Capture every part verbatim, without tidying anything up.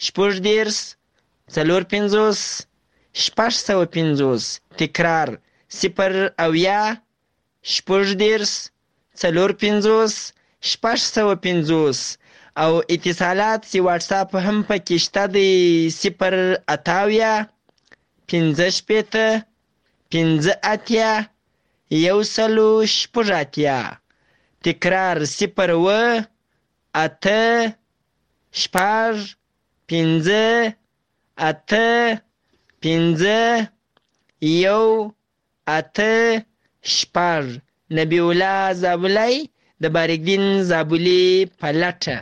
شپږ دېرش څلور پنځوس شپږ سوه پنځوس. تکرار: صفر اویا شپږ دېرش څلور پنځوس شپږ سوه پنځوس. او اتصالات چې واټساپ هم پکې شته دی، صفر اته اویا پنځه شپېته پنځه اتیا یو سلو شپږ اتیا. تکرار: صفر اوه اته شپږ پنځه اته پنځه یو اته شپږ. نبی الله زابلی د بارکدین زابلي په لټه.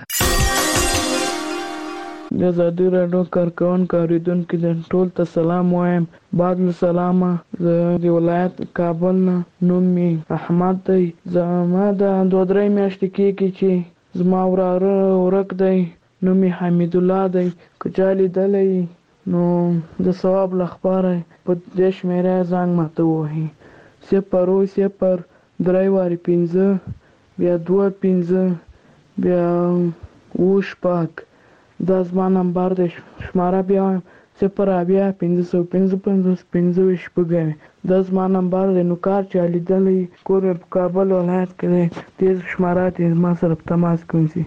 د ازادي راډیو کارکوونکو اورېدونکو د ټول ته سلام وایم. بعد له سلامه زه د ولایت کابل نه، نوم مې احمد دی. زما د دوه درې میاشتې کېږي چې زما وراره ورک دی، نوم یې حمید الله دی. که چا لیدلی نو د ثواب لپاره په دې شمېره زنګ ماته ووهي: صفر اوه صفر درې وارې پنځه بیا دوه پنځه بیا اوه شپږ. دا زما نمبر دی. شماره بیا وایم: صفر اویا پنځه سوه پنځه پنځوس پنځه ویشت شپږ اویا. دا زما نمبر دی. نو کار چا لیدلی کور مې په کابل ولایت کې دی، دې شماره ته ما سره په تماس کې ونیسي.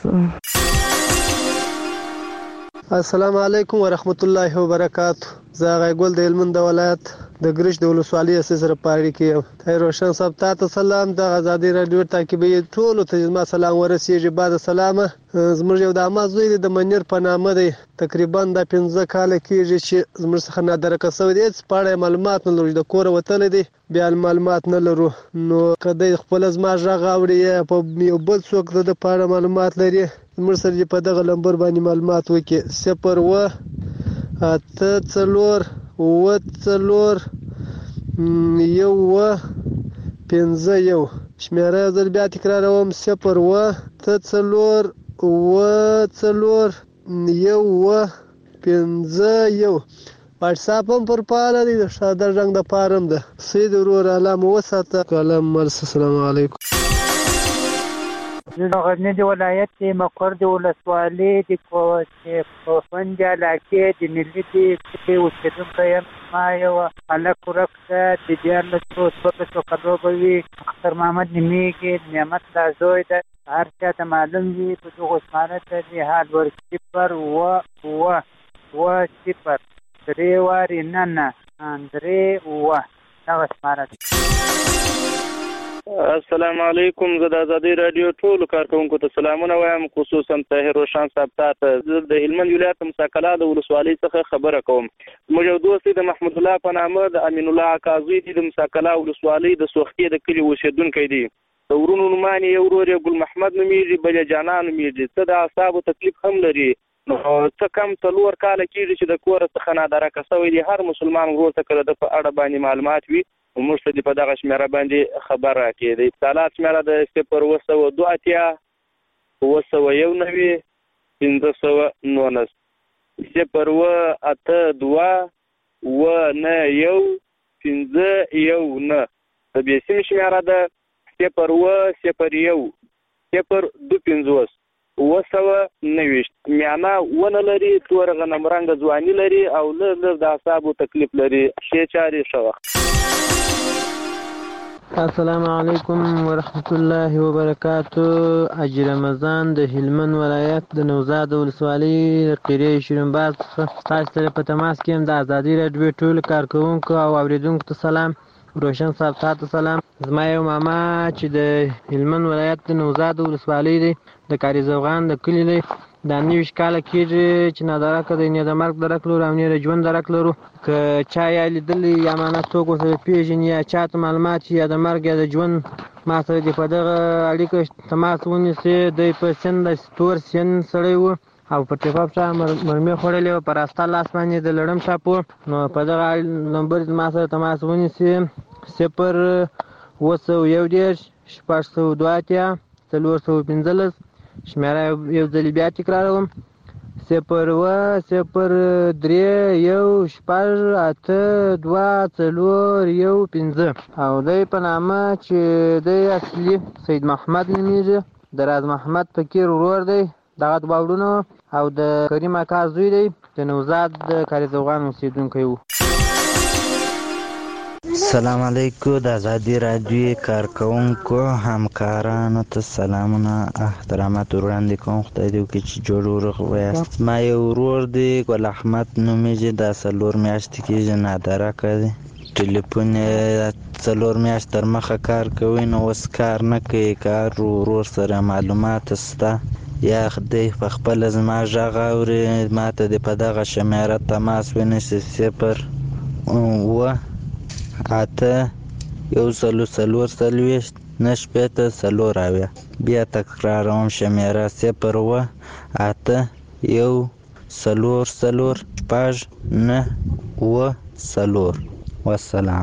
السلام علیکم ورحمت الله وبرکاتہ. زه هغه ګل د هلمند د ولایت د ګرش د ولسوالۍ اساس سره پاړی کې یم. طاهر روشن صاحب ته سلام. د ازادي راډیو تعقیبي ټولو ته زما سلام ورسیږي. بعد سلامه زموږ یو د اما زوی د منیر په نامه دی، تقریبا د پنځه کاله کېږي چې زموږ څخه نادرکه شوی دی. هېڅ په اړه معلومات نه لرو، د کوره وتلی دی، بیا معلومات نه لرو. نو که دی خپله زما غږ اوري یا په یو بل څوک د ده په اړه معلومات لري، زموږ سره دې په دغه نمبر باندې معلومات وکړي: صفر اوه اته څلور اوه څلور یو اوه پنځه یو. شمېره یو ځل بیا تکراروم: صفر اوه اته څلور اوه څلور یو اوه پنځه یو. واټساپ هم پر فعاله دی، د ساده رنګ دپاره هم ده. سید ورور الله مو وساته. کلام مرسه. السلام علیکم. زه د غزني د ولایت د مقر د ولسوالۍ د کوفند علاقې د ملي د اوسېدونکی یم. ما یو هلک ورک ده، د دیارلسو څوارلسو کلو به وي. اختر محمد نومېږي، نعمت الله زوی ده. هر چا ته معلوم وي په دغو شماره ته د حال ور صفر اوه اوه اوه صفر درې وارې نه نه درې اوه دغه شماره ده. السلام علیکم. زه د ازادي راډیو ټولو کارکوونکو ته سلامونه وایم، خصوصا طاهر روشن صاحب ته. زه د هلمند ولایت مساکلا د ولسوالۍ څخه خبره کوم. زموږ یو دوست دی د محمود الله په نامه، د امین الله اکاظي دی، د مساکلا ولسوالۍ د سوختي د کلي اوسېدونکی دی. د ورونو نومان یې یو ورور یې ګل محمد نومېږي، بل یې جانان نومېږي. څه د اعصابو تکلیف هم لري. نو څه کم څلور کاله کېږي چې د کوره څخه نادرکه شوی دی. هر مسلمان ورور ته که د ده په اړه باندې معلومات وي، موږ ته دې په دغه شمېره باندې خبر راکړي. د اتصالات شمېره د صفر اوه سوه دوه اتیا اوه سوه یو نوي پنځه سوه نولس. صفر اوه اته دوه اوه نه یو پنځه یو نه. د بیسیم شمېره ده صفر اوه صفر یو صفر دوه پنځوس اوه سوه نوېشت. میانه ونه لري، تور غنم رنګه ځواني لري او لږ لږ د اعصابو تکلیف لري. ښې چارې ښه وخت. السلام علیکم ورحمت الله وبرکاتو. حاجي رمضان د هلمند ولایت د نوزاد ولسوالۍ د قریه شیرینباز څخه تاسو سره په تماس کې یم. د ازادي راډیو ټولو کارکوونکو او اورېدونکو ته سلام. روشن صاحب ته سلام. زما یو ماما چې د هلمند ولایت د نوزاد ولسوالۍ دی، د کاري زوغان د کلي دی. دا نویشت کاله کېږي چې نادرکه دی، نه د مرګ درک لرو او نه د ژوند درک لرو. که چا یا لیدلی یا معنی څوک ورسره پېژني یا چا ته معلومات یا د مرګ یا د ژوند ما سره دې په دغه اړیکه تماس ونیسي. دی په سن د تور سن سړی و او په ټیپاپ چا مرمۍ خوړلې وه، په راسته لاس باندې د لړم چاپ و. نو په دغه نمبر ما سره تماس ونیسي: صفر اوه سوه یو دېرش شپږ سوه دوه اتیا څلور سوه پنځلس. شمېره یو ځلې بیا تکراروم: صفر اوه صفر درې یو شپږ اته دوه څلور یو پنځه. او دی په نامه چې دی اصلي سید محمد نومېږي، د راز محمد فقیر ورور دی. دغه دوه وروڼه او د کریم اکا زوی دی د نوزاد د کاریزوغان اوسېدونکی و. السلام علیکم. د ازادي راډیو کارکونکو همکارانو ته سلامونه احترامات وړاندې کوم. خدای دې وکړي چې جوړ ورغ ویاست. ما یو ورور دی ګل احمد نومیږي، دا څلور میاشتې کېږي نادرکه دی. ټلیفون یې څلور میاشت تر مخه کار کوي، نو اوس کار نه کوي. کار ورور سره معلومات شته یا دی په خپله زما غږ اوري، ما ته دې په دغه شمیره تماس ونیسي صفر اووه اته یو سلو څلور څلوېښت نهه شپېته څلور اویا. بیا تکراروم شمیره صفر اووه اته یو څلور څلور شپږ نهه اووه څلور. والسلام.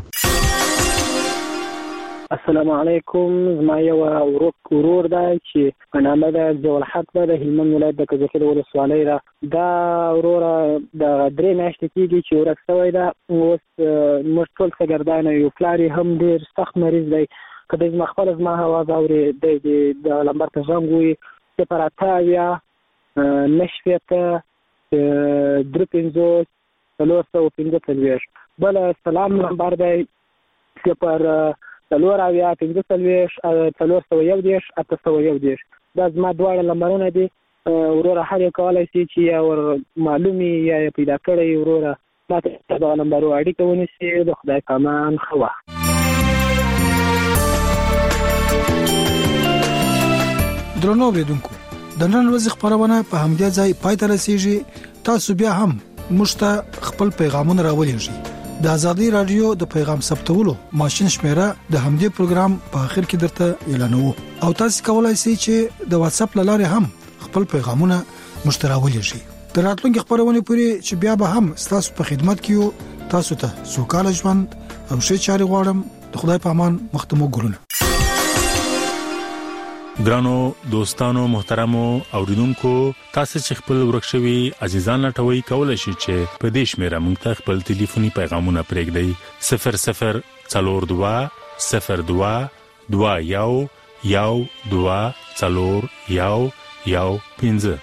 السلام علیکم. زما یو ورک ورور دی چې په نامه ده ضیاءالحق ده، د هلمند ولایت د کجکي ولسوالۍ ده. دا وروره د درې میاشتې کېږي چې ورک شوی ده. اوس موږ ټول شاګردان یو، پلار یې هم ډېر سخت مریض دی. که دی زما خپله زما اواز اوري، دی د لمبر ته زنګ ووایي صفر اته اویا نهه شپېته درې پنځوس څلور سوه پنځه څلوېښت. بله سلام نمبر دی صفر څلور اویا پنځه څلوېښت څلور سوه یو دېرش اته سوه یو دېرش. دا زما دواړه نمبرونه دي. وروره هر یو کولی شي چې یا ور معلوم یا یې پیدا کړی وروره ما ته دغه نمبرو اړیکه ونیسي. د خدای په امان، ښه وخت. درنو اورېدونکو، د نن ورځې خپرونه په همدې ځای پای ته رسېږي. تاسو بیا هم موږ ته خپل پیغامونه راولېږئ. د ازادي راډیو د پیغام ثبتولو ماشين شمیره د همدې پروګرام په اخر کې درته اعلانوو، او تاسو کولای شئ چې د واتس اپ لارې هم خپل پیغامونه مشتراولې شي. تر راتلونکي خبرونه پورې چې بیا به هم تاسو په خدمت کې یو. تاسو ته سوکاله ژوند او ښه چاري غواړم. د خدای په امان. مختمو ګلونه. ګرانو دوستانو محترمو اوریدونکو، تاسو چې خپل ورکشوي عزیزان لټوي کولای شئ چې په دې شمیره موږ ته خپل ټلیفوني پیغامونه پرېږدئ. صفر صفر څلور دوه صفر دوه دوه یو یو دوه څلور یو یو پنځه.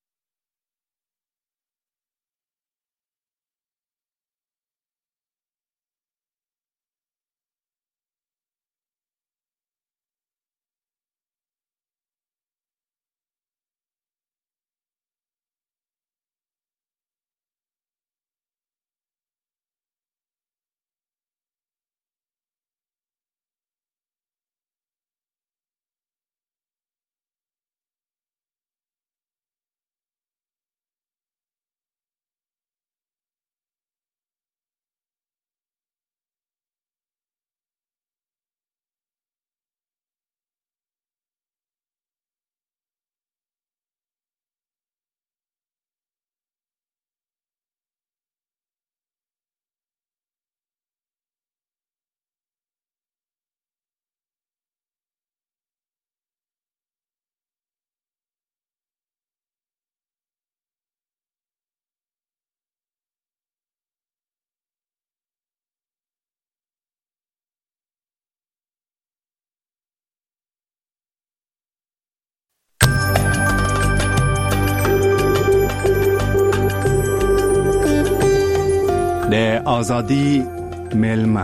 د ازادي ملما.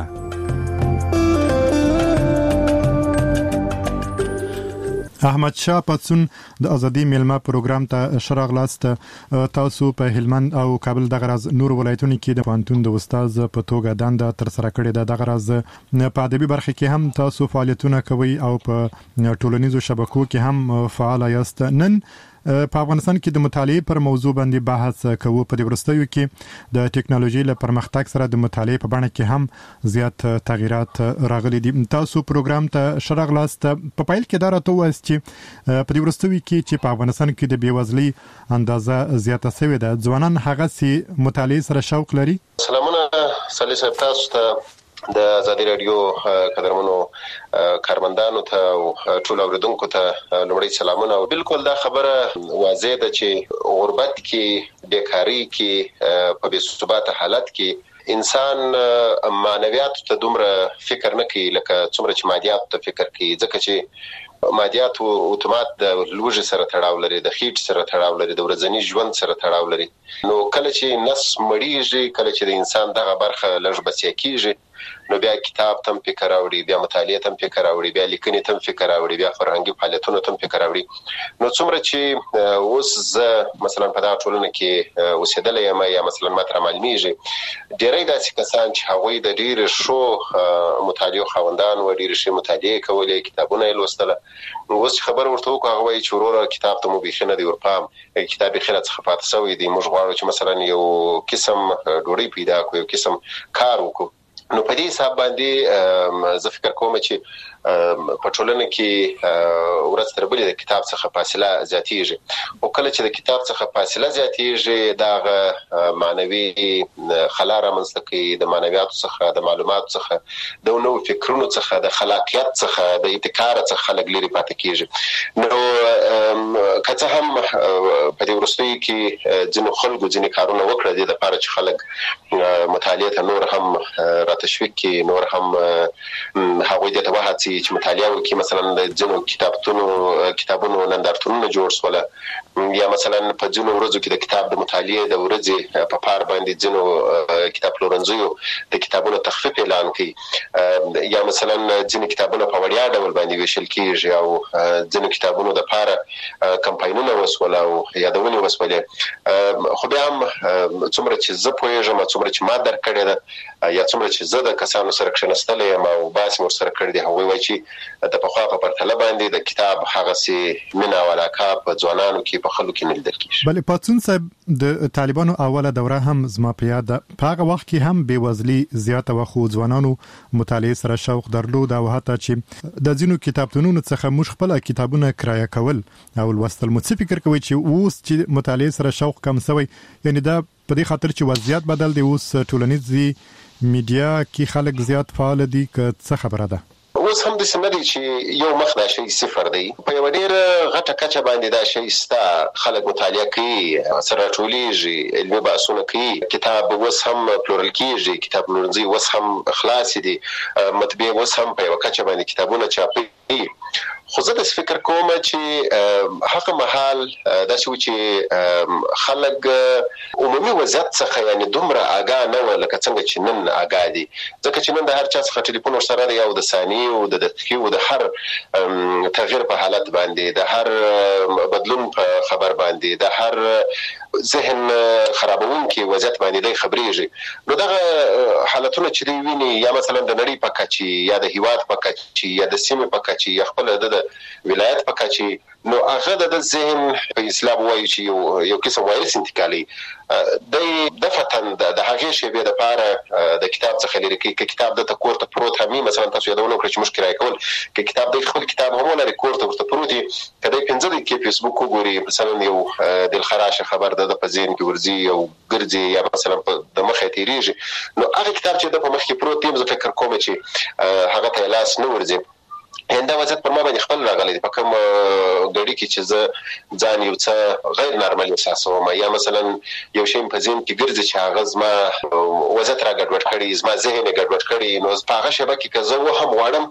احمد شاه پتسون د ازادي ملما پروګرام ته شراغلاست. تاسو په هلمند او کابل د غرض نور ولایتونو کې د پانتون د استاد په توګه دنده تر سره کړې ده. د غرض په ادبي برخه کې هم تاسو فعالیتونه کوي او په ټولنیزو شبکو کې هم فعال یاست. نن په افغانستان کې د مطالعه پر موضوع باندې بحث کوو. په دې ورستیو کې د ټکنالوژي له پرمختګ سره د مطالعه په بڼه کې هم زیات تغیرات راغلي دي. تاسو پروګرام ته شراغلاست. په پایل کې دا راته وایي چې په دې ورستیو کې چې په افغانستان کې د بیوزلۍ اندازه زیاته شوې ده، ځوانان هغه سي مطالعه سره شوق لري. سلامونه صالح صاحب، تاسو ته د ازادي راډیو قدرمنو کارمندانو ته او ټول اوریدونکو ته لومړی سلامونه. او بالکل دا خبره واضح ده چې غربت کې، بیکاری کې، په بې ثبات حالت کې انسان معنویات ته دومره فکر نه کوي لکه څومره چې مادیات ته فکر کوي، ځکه چې مادیات اتومات د لوږې سره تړاو لري، د خېټ سره تړاو لري، د ورځني ژوند سره تړاو لري. نو کله چې نس مړیږي، کله چې د انسان دغه برخه لږ بسیا کیږي، نو بیا کتاب تم فکر راوړي، بیا مطالعه تم فکر راوړي، بیا لیکنې تم فکر راوړي، بیا فرهنګي فعالیتونه تم فکر راوړي. نو څومره چې اوس زه مثلا په دغه ټولنه کې اوسېدلی یم یا مثلا ما ته معلومیږي ډېری داسې کسان چې هغوی د ډېرې ښو مطالعو خاوندان وو، ډېرې ښې مطالعې کولې، کتابونه یې لوستله. اوس چې خبر ورته وکړو هغه وایي چې وروره کتاب ته مو بیخي نه دی ورپام، کتاب بیخي راڅخه پاتې شوی دی، موږ غواړو چې مثلا یو قسم ډوډۍ پیدا کړو، یو قسم کار وکړو. نو په دې حساب باندې زه فکر کوم چې په ټولنه کې ورځ تر بلې د کتاب څخه فاصله زیاتېږي، او کله چې د کتاب څخه فاصله زیاتېږي دغه معنوي خلا رامنځته کوي، د معنویاتو څخه، د معلوماتو څخه، د نوو فکرونو څخه، د خلاقیت څخه، د ابتکار څخه خلک لرې پاتې کېږي. نو که څه هم په دې وروستیو کې ځینو خلکو ځینې کارونه وکړه دې دپاره چې خلک مطالعې ته نور هم راتشویق کړي، نور هم هغوی دې ته وهڅوي چې مطالعه وکړي. مثلا د ځینو کتابتونو کتابونو نندارتونونه جوړ شول، یا مثلا په ځینو ورځو کې د کتاب د مطالعې د ورځې په پار باندې ځینو کتاب پلورنځیو د کتابونو تخفیف اعلان کړي، یا مثلا ځینې کتابونه په وړیا ډول باندې ویشل کېږي، او ځینو کتابونو د پاره کمپاینونه وسول او یادونې وسولې. خو بیا هم څومره چې زه پوهېږم، څومره چې ما درک کړې ده، یا څومره چې زه د کسانو سره کښېنستلی یم او بحث مې ورسره کړی دی، هغوی وایي چې د پخوا په پرتله باندې د کتاب هغسې مینه او علاقه په ځوانانو کې، په خلکو کې نه لیدل کېږي. بلې پاڅون صاحب، د طالبانو اوله دوره هم زما په یاد ده، په هغه وخت کې هم بېوزلي زیاته وه، خو ځوانانو مطالعې سره شوق درلود، او حتی چې د ځینو کتابتونونو څخه موږ خپله کتابونه کرایه کول او لوستل. مو څه فکر کوئ چې اوس چې مطالعې سره شوق کم شوی، یعنې دا په دې خاطر چې وضعیت بدل دی، اوس ټولنیزي میډیا کې خلک زیات فعال دي، که څه خبره ده؟ اوس هم داسې نه دی چې یو مخ دا شی صفر دی، په یوه ډېره غټه کچه باندې دا شی سته. خلک مطالعه کوي، سره راټولیږي، علمي بحثونه کوي، کتاب اوس هم پلورل کېږي، کتاب پلورنځي اوس هم خلاصې دي، مطبعې اوس هم په یوه کچه باندې کتابونه چاپوي. خو زه داسې فکر کوم چې هغه مهال داسې و چې خلک عمومي وضعیت څخه یعنې دومره آګاه نه وه لکه څنګه چې نن آګاه دي، ځکه چې نن د هر چا څخه ټلیفون ورسره دی، او د ثانیې او د دقیقې او د هر تغییر په حالت باندې، د هر بدلون په خبر باندې، د هر ذهن خرابونکي وضعیت باندې دی خبرېږي. نو دغه حالتونه چې دوی ویني، یا مثلا د نړۍ په کچې، یا د هیواد په کچې، یا د سیمې په کچې، یا خپله د ولایت په کچې، نو هغه د ذهن په اصطلاح وایي چې یو یو قسم وایرس انتقالي دی دفتن د هغې شیبې دپاره د کتاب څخه لرې کوي. که کتاب دته کور ته پروت هم وي، مثلا تاسو یادونه وکړه چې موږ کرایه کول، که کتاب دی خپل کتاب هم ولري کور ته ورته پروت وي، که دی پنځه دقیقې فیسبوک وګوري، مثلا یو دلخراشه خبر د په ذهن کې ورځي او ګرځي، یا مثلا د مخه تیریږي، نو هغه کتاب چې د په مخ کې پروت دی، زه فکر کوم چې هغه ته لاس نه ورځي. دا وضعیت پر ما باندې خپل راغلی دی، په کوم ګړي کې چې زه ځان یو څه غیر نارمل احساسوم، یا مثلا یو شی په ذهن کې ګرځي چې هغه زما وضعیت را ګډوډ کړي، زما ذهن یې ګډوډ کړي، نو په هغه شیبه کې که زه وهم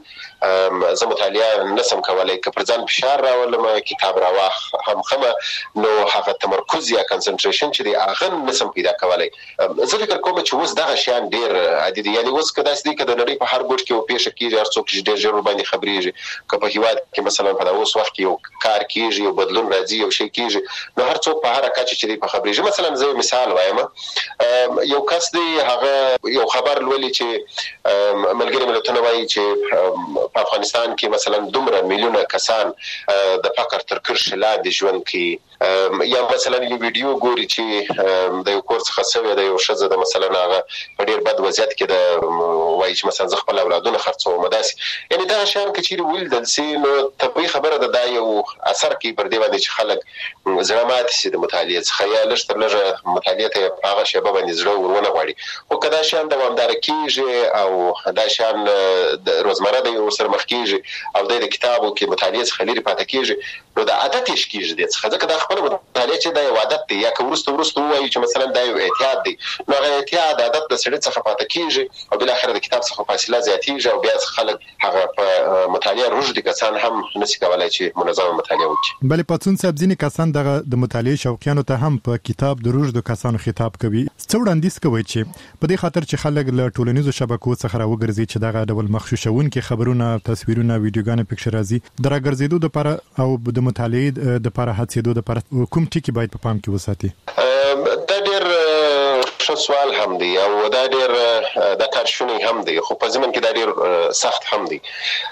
غواړم زه مطالعه نسم کولی، که پر ځان فشار راولم کتاب راواخلم نو هغه تمرکز یا کنسنټریشن چې دی هغه نسم پیدا کولی. زه فکر کوم چې اوس دغه شیان ډېر عادي دي، یعنې اوس که داسې دی که د نړۍ په هر ګوټ کې یو پېښه کېږي، هر څوک ډېر ژر ورباندې خبرېږي، که په هیواد کې مثلا په اوس وخت کې یو کار کېږي، یو بدلون راځي، یو شی کېږي، نو هر څوک په هره کچه چې دی په خبرېږي. مثلا زه مثال وایم، یو کس دی هغه یو خبر لولي چې ملګري ملتونه وایي چې په افغانستان کې مثلا دومره میلیونه کسان د فقر تر کرښې لاندې ژوند کوي، یا مثلا یو ویډیو ګوري چې د یو کور څخه سوی د یو ښځه د مثلا هغه په ډېر بد وضعیت کې د وایي چې مثلا زه خپل اولادونه خرڅوم، داسې یعنې دغه شیان که چېرې ولیدل سي نو طبیعي خبره ده دا یو اثر کوي پر دې باندې چې خلک زړه ماتې سي د مطالعې څخه، یا لږ تر لږه مطالعې ته په هغه شیبه باندې زړه ورونه غواړي. خو که دا شیان دوامداره کېږي او دا شیان روزمره دی ورسره مخ کېږي او دی د کتاب او کې مطالعې څخه لرې پاتې کېږي، نو د عادت یې کېږي د څخه ځکه دا خپل مطالعه چې دا یو عادت دی یا که ورسته ورسته وایو چې مثلا دا یو اعتیاد دی نو هغه اعتیاد عادت د سړي څخه پاتې کېږي او بل اخر د کتاب څخه فاصله زیاتېږي او بیا خلک هغه په مطالعه روږدي کسان هم نشي کولای چې منظمه مطالعه وکړي. بلې پاتون صاحب ځینې کسان دغه د مطالعه شوقیانو ته هم په کتاب د روږدو کسانو خطاب کوي. څه وړاندیز کوي چې په دې خاطر چې خلک له ټولنیزو شبکو څخه راوګرځي چې دغه ډول مخشوشونکي خبرونه تصویرونه ویډیوګانې پکښ راځي د راګرځېدو لپاره او د مطالعې د لپاره هڅېدو لپاره کوم ټکي باید په پام کې وساتي؟ دا ډېر ښه سوال هم دی او دا ډېر د کار شونی هم دی خو په ځمن کې دا ډېر سخت هم دی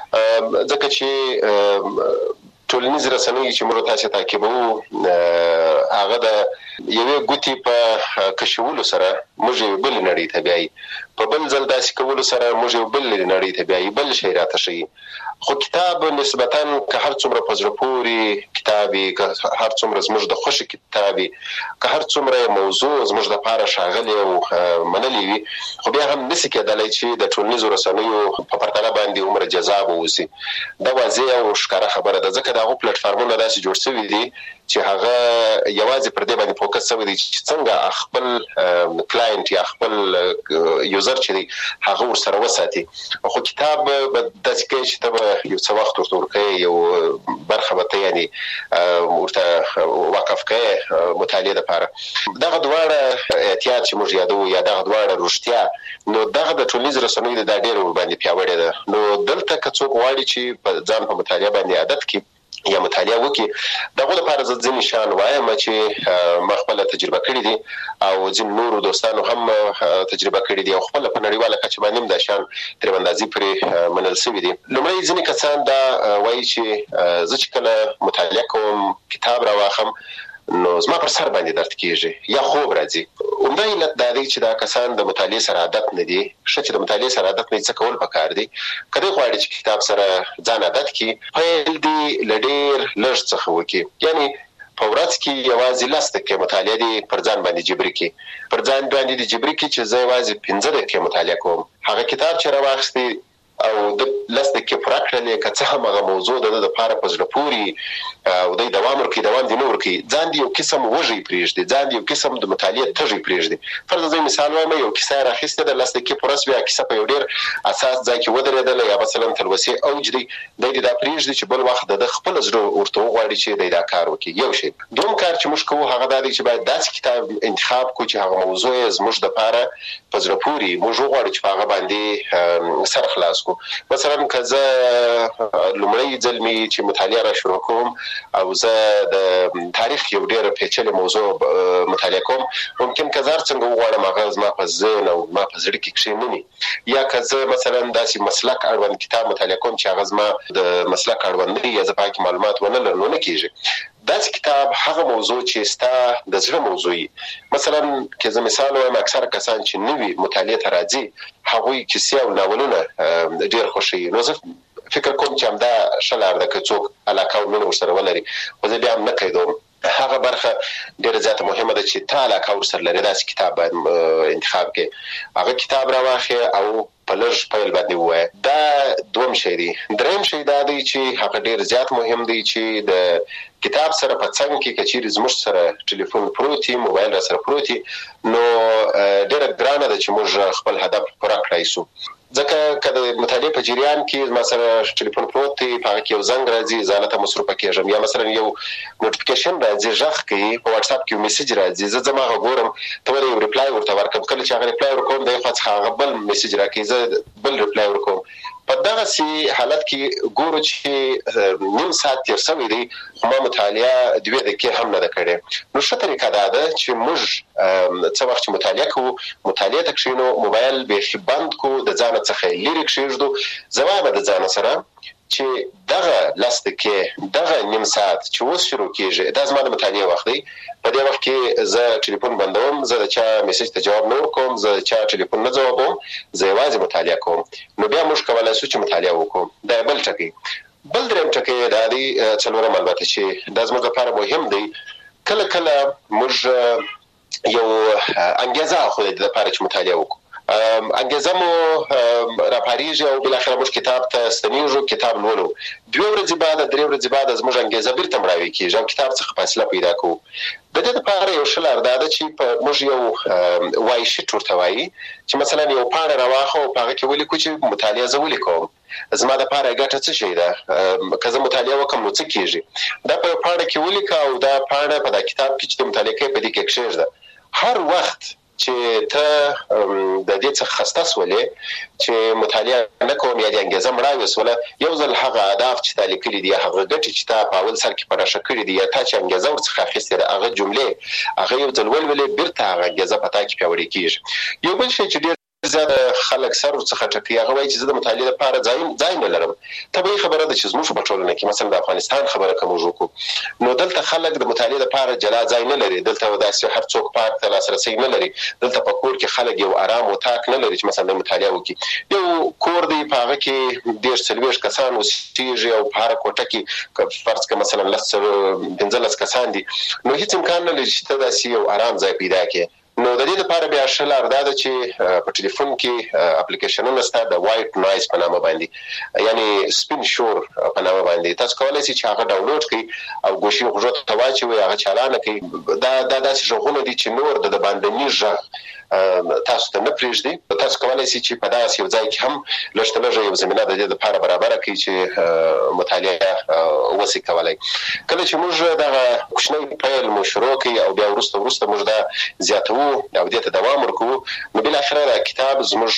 ځکه چې ټولنیز رسنۍ چې موږ تاسو تعقیبوو هغه د یوې ګوتې په کشولو سره موږ بل نړۍ ته بیایي په بل ځل داسې کولو سره موږ بل نړۍ ته بیایي بل شی راته ښیي خو کتاب نسبتاً که هر څومره په زړه پورې کتاب وي که هر څومره زموږ د خوښې کتاب وي که هر څومره موضوع زموږ دپاره ښاغلې او منلې وي خو بیا هم نشي کېدلی چې د ټولنیزو رسنیو په پرتله باندې عمر جذاب واوسي. دا واضح او ښکاره خبره ده ځکه د هغو پلیټفارمونه داسې جوړ شوي دي چې هغه یوازې پر دې باندې فوکس شوی دی چې څنګه خپل کلاینټ یا خپل یوزر چې دی هغه ورسره وساتي. خو کتاب به داسې کوي چې ته یو څه وخت ورته ورکوي یو برخه به ته یعنې ورته وقف کوي مطالعې دپاره. دغه دواړه احتیاط چې موږ یادوو یا دغه دواړه رښتیا نو دغه د ټولنیزو رسنیو دا ډېره ورباندې پیاوړې ده. نو دلته که څوک غواړي چې په ځان په مطالعه باندې عادت کړي یا مطالعه وکړي دغه لپاره زه ځینې شیان وایم چې ما خپله تجربه کړي دي او ځینې نورو دوستانو هم تجربه کړي دي او خپله په نړیواله کچه باندې هم دا شیان تر اندازې پورې منل شوي دي. لومړی ځینې کسان دا وایي چې زه چې کله مطالعه کوم کتاب راواخلم نو زما پر سر باندې درد کېږي یا خوب راځي. عمده علت دا دی چې دا کسان د مطالعې سره عادت نه دي. ښه چې د مطالعې سره عادت نه دي څه کول پکار دي که دوی غواړي چې کتاب سره ځان عادت کړي پیل دي له ډېر لږ څخه وکړي یعنې په ورځ کې یوازې لس دقیقې مطالعه دي پر ځان باندې جبري کړي پر ځان باندې دي جبري کړي چې زه یوازې پنځه دقیقې مطالعه کوم. هغه کتاب چې راواخیستی او د لس دقیقې پوره کړلې که څه هم هغه موضوع د ده دپاره په زړه پورې او دی دوام ورکړي دوام دې نه ورکړي ځان دې یو قسم وږی پرېږدي ځان دې یو قسم د مطالعې تږی پرېږدي. فرض زه مثال وایم یو کیسه یې راخیستې ده لس دقیقې پوره شوې کیسه په یو ډېر اساس ځای کې ودرېدله یا مثلا تلوسې اوج دی دی دې دا پرېږدي چې بل وخت د ده خپله زړه ورته وغواړي چې دی دا کار وکړي. یو شی. دوم کار چې موږ کوو هغه دا دی چې باید داسې کتاب انتخاب کړو چې هغه موضوع یې زموږ دپاره په زړه پورې موږ وغواړو چې په هغه باندې سر خلاص کړو. مثلا که زه لومړی ځل مې چې مطالعه را شروع کوم او زه د تاریخ یو ډېره پیچلې موضوع مطالعه کوم ممکن که زه هر څنګه وغواړم هغه زما په ذهن او زما په زړه کې کښېنوي یا که زه مثلا داسې مسلک اړوند کتاب مطالعه کوم چې هغه زما د مسلک اړوند نه یا زه په هغې معلومات ونه لرم نو نه کېږي. داسې کتاب هغه موضوع چې ستا د زړه موضوع وي. مثلا که زه مثال وایم اکثره کسان چې نوي مطالعې ته راځي هغوی کیسې او ناولونه ډېر خوښوي. نو زه فکر کوم چې همدا ښه لار ده که څوک علاقه او مینه ورسره ولري خو زه بیا هم نه قیدوم. هغه برخه ډېره زیاته مهمه ده چې تا علاقه ورسره لري داسې کتاب باید انتخاب کړې هغه کتاب راواخلې او په لږ پیل باندې ووایه. دا دوم شی دی. دریم شی دا دی چې هغه ډېر زیات مهم دی چې د کتاب سره په څنګ کې که چیرې زموږ سره ټلیفون پروت وي موبایل را سره پروت وي نو ډېره ګرانه ده چې موږ خپل هدف پوره کړی شو. ځکه که د مطالعې په جریان کې زما سره ټلیفون پروت دی په هغه کې یو زنګ راځي زه هلته مصروفه کېږم یا مثلا یو نوټیفیکیشن راځي غږ کوي په واټساپ کې یو میسج راځي زه ځم هغه ګورم ته ولې یو ریپلای ورته ورکړم کله چې هغه ریپلای ورکوم د یو خوا څخه هغه بل میسج راکوي زه بل ریپلای ورکوم. په دغسې حالت کې ګورو چې نیم ساعت تېر شوی دی خو ما مطالعه دوې دقیقې هم نه ده کړې. نو ښه طریقه دا ده چې موږ څه وخت چې مطالعه کوو مطالعې ته کښېنو موبایل بیخي بند کړو د ځانه څخه یې لرې کښېږدو. زه وایم د ځانه سره چې دغه لس دقیقې دغه نیم ساعت چې اوس شروع کېږي دا زما د مطالعې وخت دی. په دې وخت کې زه ټلیفون بندوم زه د چا میسج ته جواب نه ورکوم زه د چا ټلیفون نه ځوابوم زه یوازې مطالعه کوم. نو بیا موږ کولی شو چې مطالعه وکړو. دا بل ټکی. بل دریم ټکی دا دی څلورم البته چې دا زموږ لپاره مهم دی کله کله موږ یو انګیزه خو د لپاره چې مطالعه وکړو انګیزه مو راپاریږي او بالاخره موږ کتاب ته ستنیږو، کتاب لولو. دوه ورځې بعد درې ورځې بعد زموږ انګیزه بیرته مړاوي کېږي او کتاب څخه فاصله پیدا کوو. د دې لپاره یو ښه لار دا ده چې په موږ یو وایي شیټ ورته وایي چې مثلا یو پاڼه راواخلو او په هغه کې ولیکو چې مطالعه زه ولیکم، زما دپاره ګټه څه شی ده، که زه مطالعه وکړم نو څه کېږي. دا په پاڼه کې ولیکه او دا پاڼه په دا کتاب کې چې د مطالعه کوي په دې کې کښېږده. هر وخت چې ته د دې څخه خسته سولې چې مطالعه نه کوم یا د انګیزه مړاوې سوله، یو ځل هغه اهداف چې تا لیکلي دي، هغه ګټې چې تا په اول سر کې په نښه کړي دي یا تا چې انګیزه ورڅخه اخیستې ده، هغه جملې هغه یو ځل ولولې، بیرته هغه انګیزه په تا کې پیاوړې کېږي. یو بل شی چې ډېر زیاته خلک سر ورڅخه ټکوي، هغه وایي چې زه د مطالعې لپاره ځای نه لرم. طبیعي خبره ده چې زموږ په ټولنه کې مثلا د افغانستان خبره که موږ وکړو نو دلته خلک د مطالعې لپاره جلا ځای نه لري، دلته داسې هر څوک پارک ته لاسرسی نه لري، دلته په کور کې خلک یو آرام اتاق نه لري چې مثلا د مطالعه وکړي. یو کور دی په هغه کې دېرش څلوېښت کسان اوسېږي او په هره کوټه کې فرض کړه مثلا لس پنځلس کسان دي، نو هېڅ امکان نه لري چې ته داسې یو آرام ځای پیدا کړې. نو د دې لپاره بیا ښه لار دا ده چې په ټلیفون کې اپلیکیشنونه شته د وایټ نوایز په نامه باندې، یعنی سپین شور په نامه باندې، تاسو کولی شئ چې هغه ډاونلوډ کړئ او ګوشي غوږو ته واچوئ، هغه چالانه کړئ. دا دا داسې غږونه دي چې نور د باندني غږ تاسو ته نه پرېږدي. تاسو کولی شئ چې په داسې یو ځای کې هم لږ تر لږه یو زمینه د دې لپاره برابره کړئ چې مطالعه وسي کولی. کله چې موږ دغه کوچنی پیل مو شروع کړئ او بیا وروسته وروسته موږ دا زیاتوو او دې ته دوام ورکوو، نو بالاخره دا کتاب زموږ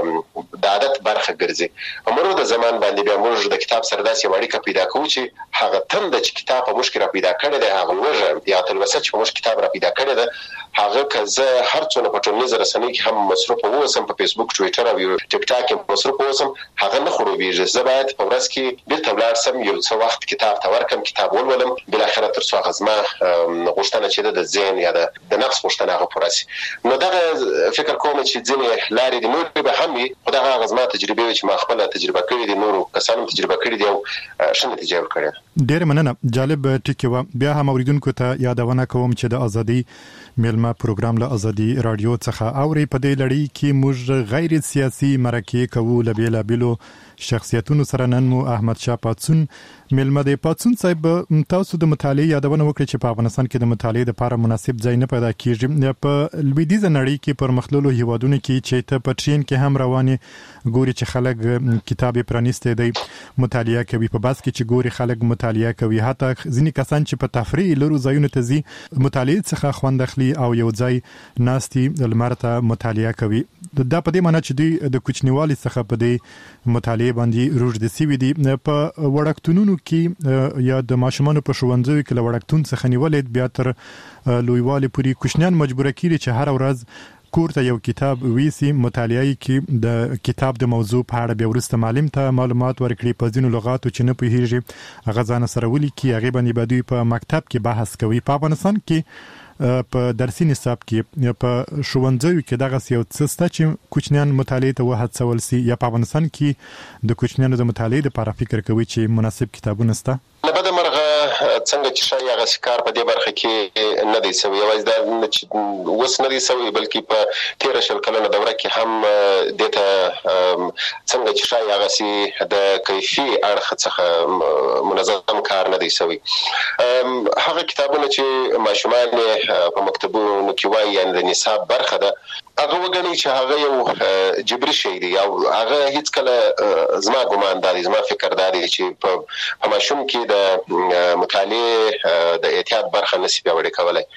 د عادت برخه ګرځي. په مرور د زمان باندې بیا موږ د کتاب سره داسې یوه اړیکه پیدا کوو چې هغه تنده چې کتاب په موږ کې را پیدا کړې ده، هغه لوږه یا تلوسه چې په موږ کتاب را پیدا کړې ده، هغه که زه هر څونه په ټولنیزه رسنۍ کې هم مصروفه واوسم، په فیسبوک، ټویټر او ټیک ټاک کې مصروفه واوسم، هغه نه خړوبېږي. زه باید په ورځ کې بیرته ولاړ سم، یو څه وخت کتاب ته ورکړم، کتاب ولولم، بالاخره تر څو هغه زما غوښتنه چې ده د ذهن یا د نفس غوښتنه هغه پوره شي. نو دغه فکر کوم چې ځینې لارې دي، نورې به هم وي، خو دغه هغه زما تجربې وي چې ما خپله تجربه کړې دي، نورو کسانو تجربه کړې دي او ښه نتیجه یې ورکړې ده. ډېره مننه. جالب ټکي وه. بیا هم اورېدونکو ته یادونه کوم چې د ازادي میلمه پروګرام له ازادي رادیو څخه اوري. په دې لړۍ کې موږ غیر سیاسي مرکې کوو له بېلابېلو شخصیتونو سره. نن مو احمد شاه پاڅون میلمه دی. پاڅون صاحب، تاسو د مطالعې یادونه وکړئ چې په افغانستان کې د مطالعې لپاره مناسب ځای نه پیدا کېږي. په لویدیځه نړۍ کې پرمختللو هیوادونو کې چې ته په ټرین کې هم روانې ګوري چې خلک کتاب پرانیستی دی مطالعه کوي، په بس کې چې ګوري خلک مطالعه کوي، حتی ځینې کسان چې په تفریح لرو ځایونو ته ځي مطالعې څخه خوند اخلي او یو ځای ناستي لمر ته مطالعه کوي. دا په دې معنی چې دوی د کوچنیوالي څخه په دې مطالعې باندې روږدي سوي دي. په وړکتونونو کې یا د ماشومانو په ښوونځیو کې له وړکتون څخه نیولې بیا تر لویوالي پورې کوچنیان مجبوره کیږي چې هر ورځ کور ته یو کتاب ویسي، مطالعه کې د کتاب د موضوع په اړه بیا وروسته معلم ته معلومات ورکړي، په ځینو لغاتو چې نه پوهیږي هغه ځان سره ولیکي، هغې باندې به دوی په مکتب کې بحث کوي. په افغانستان کې په درسي نصاب کې په ښوونځیو کې دغه یو څه شته چې کوچنیان مطالعې ته وهڅول سي، یا په افغانستان کې د کوچنیانو د مطالعې لپاره فکر کوي چې مناسب کتابونه شته؟ له بده مرغه څنګه چې ښایي هغسې کار په دې برخه کې نه دی سوی. یوازې دا نه چې اوس نه دی سوی، بلکې په تېره شل کلنه دوره کې هم دې ته څنګه چې ښایي هغسې د کیفي اړخ څخه منظم کار نه دی سوی. هغه کتابونه چې ماشومان په مکتبونو کې وایي، یعنې د نصاب برخه ده، هغه وګڼئ چې هغه یو جبري شی دی او هغه هیڅکله زما ګمان دا دی، زما فکر دا دی چې په ماشوم کې د مطالعې د احتیاط برخه نشي پیاوړې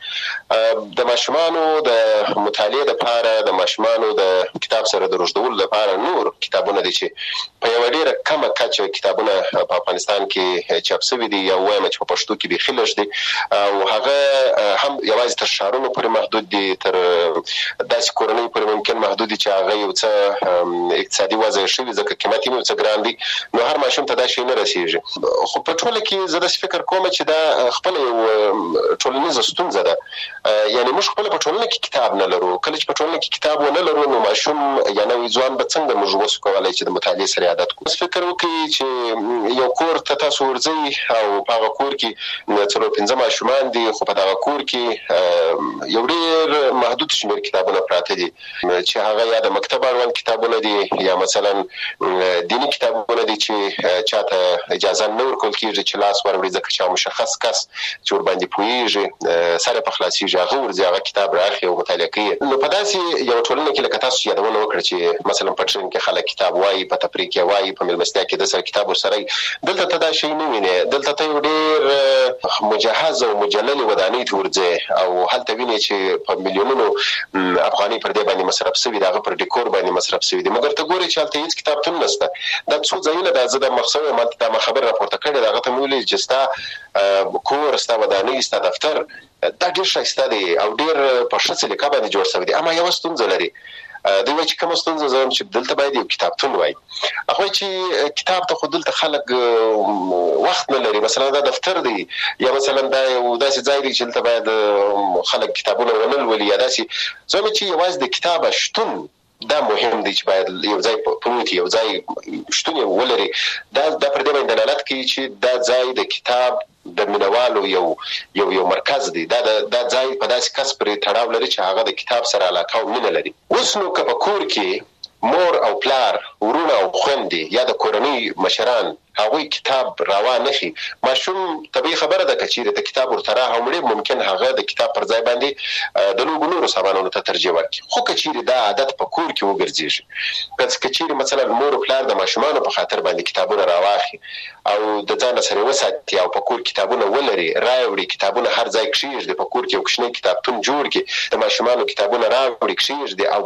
کولی. د ماشومانو د مطالعې لپاره، د ماشومانو د کتاب سره د روږدولو لپاره نور کتابونه دي چې په یوه ډېره کمه کچه کتابونه په افغانستان کې چاپ سوي دي، یا وایم چې په پښتو کې بیخي لږ دي، او هغه هم یوازې تر ښارونو پورې محدود دي، تر داسې کورنۍ پورې ممکن محدود دي چې هغه یو څه اقتصادي وضع یې ښه وي، ځکه قیمت یې یو څه ګران دي، نو هر ماشوم ته دا شی نه رسېږي. خو په ټوله کې زه داسې فکر کوم چې دا خپله یو ټولنیزه ستونزه ده. یعنې موږ خپله په ټولنه کې کتاب نه لرو. کله چې په ټولنه کې کتاب ونه لرو نو ماشوم یا نوی ځوان به څنګه موږ وسو کولی چې د مطالعې سره عادت کړو. فکر وکړئ چې یو کور ته تاسو ورځئ او په هغه کور کې څلور پنځه ماشومان دي، خو په دغه کور کې یو ډېر محدود شمېر کتابونه پراته دي چې هغه یا د مکتب اړوند کتابونه دي یا مثلا دینی کتابونه دي چې چاته اجازه نه ورکول کیږي چې لاس وروړي ځکه چې مشخص کس چې ور باندې پوهیږي سره په خلاصيږي هغه ورځي هغه کتاب راخي او مطالعه کوي. نو په داسې یو ټولنه کې لکه تاسو یادونه وکړه چې مثلا په ټرین کې خلک کتاب وایي، په تفریح کې وایي، په مېلمستیا کې د سره کتاب ورسره، دلته ته دا شی نه ویني. دلته ته ډېر مجهز او مجلل ودانۍ ته ورځي او هلته ویني چې په میلیونونو افغاني پر دې باندې مصرف شوی، دغه پر ډیکور باندې مصرف شوی دي، مګر ته ګوري چې هلته هیڅ کتابتون نشته. دا څو ځایونه د زده مخسوي مالته دا خبر راپورته کړی، دغه ته ویلي چې ستا کور، ستا ودانۍ، ستا دفتر دا ډېر ښایسته دی او ډېر په ښه سلیقه باندې جوړ شوی دی، اما یوه ستونزه لري. دوی وایي چې کومه ستونزه زه چې دلته باید یو کتابتون وای. هغه وایي چې کتاب ته خو دلته خلک وخت نه لري، مثلا دا دفتر دی یا مثلا دا یو داسې ځای دی چې دلته باید خلک کتابونه ونه لولي یا داسې. زه وایم چې یوازې د کتاب شتون دا مهم دی چې باید یو ځای پروت یو ځای شتون ولري. دا دا پر دې باندې دلالت کوي چې دا ځای د کتاب د مینوالو یو یو یو مرکز دی. دا دا ځای په داسې کس پرې تړاو لري چې هغه د کتاب سره علاقه او مینه لري. اوس نو که په کور کې مور او پلار، ورونه او خویندې یا د کورنۍ مشران هغوی کتاب راوان نشي، ماشوم طبیعي خبره ده که چیرې ته کتاب ورته راوړې ممکن هغه د کتاب پر ځای باندې د لوبو نورو سامانونو ته ترجیح ورکړي. خو که چیرې دا عادت په کور کې وګرځېږي، که چیرې مثلا مور او پلار د ماشومانو په خاطر باندې کتابونه راواخلي او د ځان سره وساتي او په کور کتابونه ولري، راوړي کتابونه هر ځای کښېږدي، په کور کې یو کوچنی کتابتون جوړ کړي، د ماشومانو کتابونه راوړي کښېږدي او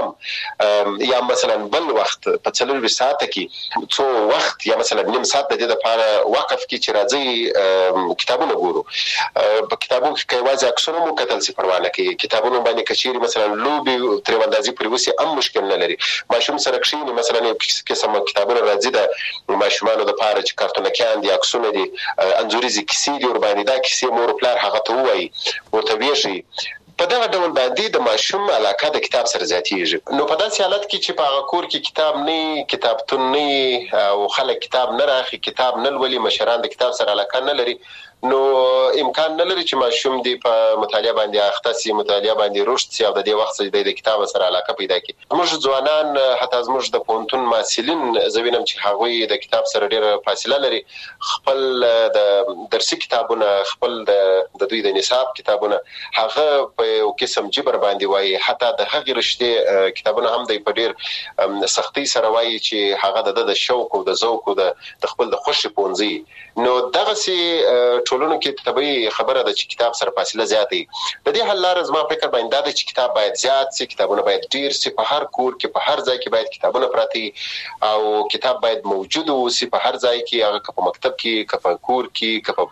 ماښام یا مثلا بل وخت په څلور ساعته کې څو وخت یا مثلا نیم ساعت د دې لپاره وقف کې چې راځي کتابونه ګورو. په کتابونو کې یوازې عکسونه مو کتل سي پروا نه کوي، کتابونه باندې کچېرې مثلا لوبې ترې اندازې پورې وسي هم مشکل نه لري. ماشوم سره کښېني مثلا یو قسم کتابونه راځي د ماشومانو لپاره چې کارتونکیان دي، عکسونه دي، انځوریزې کیسې دي ورباندې، دا کیسې مور او پلار هغه ته ووایي، ورته ویښي. په دغه ډول باندې د ماشوم علاقه د کتاب سره زیاتېږي. نو په داسې حالت کې چې په هغه کور کې کتاب نه، کتابتون نه او خلک کتاب نه راخي، کتاب نه لولي، مشران د کتاب سره علاقه نه لري، نو امکان نه لري چې ماشوم دی په مطالعه باندې اخته سي، مطالعه باندې رشد سي او د دې وخت څخه د کتاب سره علاقه پیدا کړي. موږ ځوانان حتی زموږ د پوهنتون محصلین زه وینم چې هغوی د کتاب سره ډېره فاصله لري. خپل د درسي کتابونه، خپل د دوی د نصاب کتابونه هغه په یو قسم جبر باندې وایي، حتی د هغې رشتې کتابونه هم دی په ډېر سختۍ سره وایي چې هغه د د شوق او د ذوق او د خپل د خوښې پوهنځي. نو دغسې ټولنو کې طبیعي خبره ده چې کتاب سره فاصله زیاته وي. د دې حل لاره زما فکر باندې دا ده چې کتاب باید زیات سي، کتابونه باید ډېر سي، په هر کور کې په هر ځای کې باید کتابونه پراته وي او کتاب باید موجود اوسي په هر ځای کې، هغه که په مکتب کې، که په کور کې، که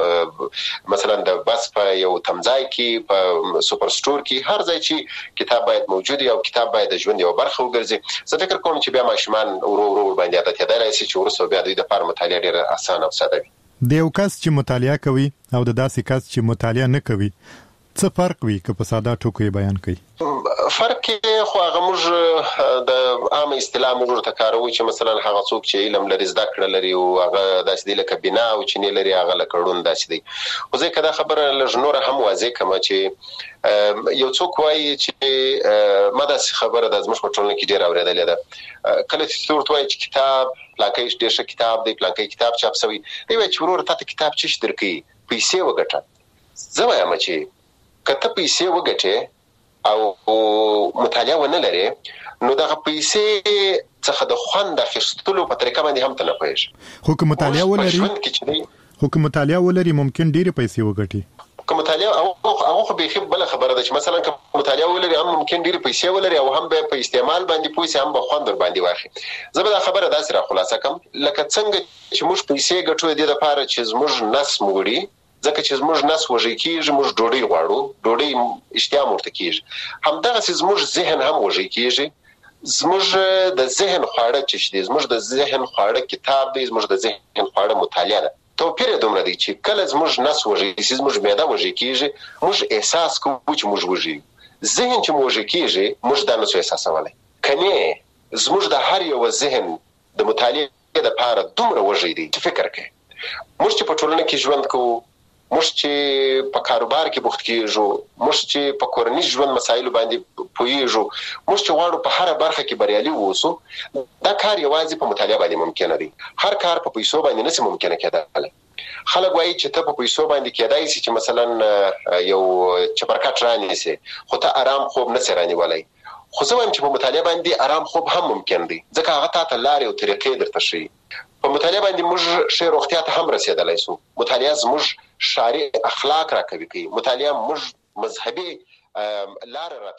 په مثلا د بس په یو تمځای کې، په سوپر سټور کې، هر ځای چې کتاب باید موجود وي او کتاب باید د ژوند یوه برخه وګرځي. زه فکر کوم چې بیا ماشومان ورو ورو ورباندې عادتېدلی سي چې وروسته بیا دوی دپاره مطالعه ډېره اسانه او ساده وي. د یو کس چې مطالعه کوي او د داسې کس چې مطالعه نه کوي څه فرق وي که په ساده ټکو یې بیان کوي؟ فرق یې خو هغه موږ د عامه اصطلاح موږ ورته کاروو چې مثلا هغه څوک چې علم لري، زده کړه لري او هغه داسې دی لکه بنا او چینې لري، هغه لکه ړوند داسې دی. خو زه که دا خبره لږ نوره هم واضح کړم چې یو څوک وایي چې ما داسې خبره ده زموږ په ټولنه کې ډېره اورېدلې ده، کله چې ته ورته وایي چې کتاب پلانکی ډېر ښه کتاب دی، پلانکی کتاب چاپ شوی، دی وایي چې ورور تا ته کتاب څه شي درکوي؟ پیسې وګټه. زه وایم چې که ته پیسې وګټې او مطالعه ونه لري نو دغه پیسې څخه د خوند اخیستلو په طریقه باندې هم ته نه پوهېږې. خو که مطالعه ولري خو که مطالعه ولري ممکن ډېرې پیسې وګټي. که مطالعه هغه خو بیخي بله خبره ده چې مثلا که مطالعه ولري هم ممکن ډېرې پیسې ولري او هم به په استعمال باندې پوه سي، هم به خوند ورباندې واخلي. زه به دا خبره داسې راخلاصه کړم لکه څنګه چې موږ پیسې ګټو د دې لپاره چې زموږ نس مو وړي، ځکه چې زموږ نس وږی کېږي، موږ ډوډۍ غواړو، ډوډۍ اشتها مو ورته کېږي، همدغسې زموږ ذهن هم وږی کېږي. زموږ د ذهن خواړه چې دي، زموږ د ذهن خواړه کتاب دی، زموږ د ذهن خواړه مطالعه ده. توپیر یې دومره دی چې کله زموږ نس وږی سي، زموږ معده وږی کېږي، موږ احساس کوو چې موږ وږي. ذهن چې مو وږی کېږي موږ دا نسو احساسولی. که نه زموږ د هر یو ذهن د مطالعې دپاره دومره وږی دی چې فکر کوي. موږ چې په ټولنه کې ژوند کوو، موږ چې په کاروبار کې بوخت کیږو، موږ چې په کورنۍ ژوند مسایلو باندې پوهیږو، موږ چې غواړو په هر برخه کې بریالي اوسو، دا کار یوازې په مطالعه باندې ممکن دی. هر کار په پیسو باندې نشي ممکن کېدای. خلک وایي چې ته په پیسو باندې کېدای شي چې مثلا یو چپرکټ رانیسي، خو ته آرام خوب نه سي رانیولای. خو زه وایم چې په مطالعه باندې آرام خوب هم ممکن دی، ځکه هغه تاسو لارې او طریقې درته ښیي. په مطالعه باندې موږ ښه روغتیا ته هم رسیدلای شو. مطالعه زموږ شارع اخلاق راکوي کوي. مطالعه موږ مذهبي لار را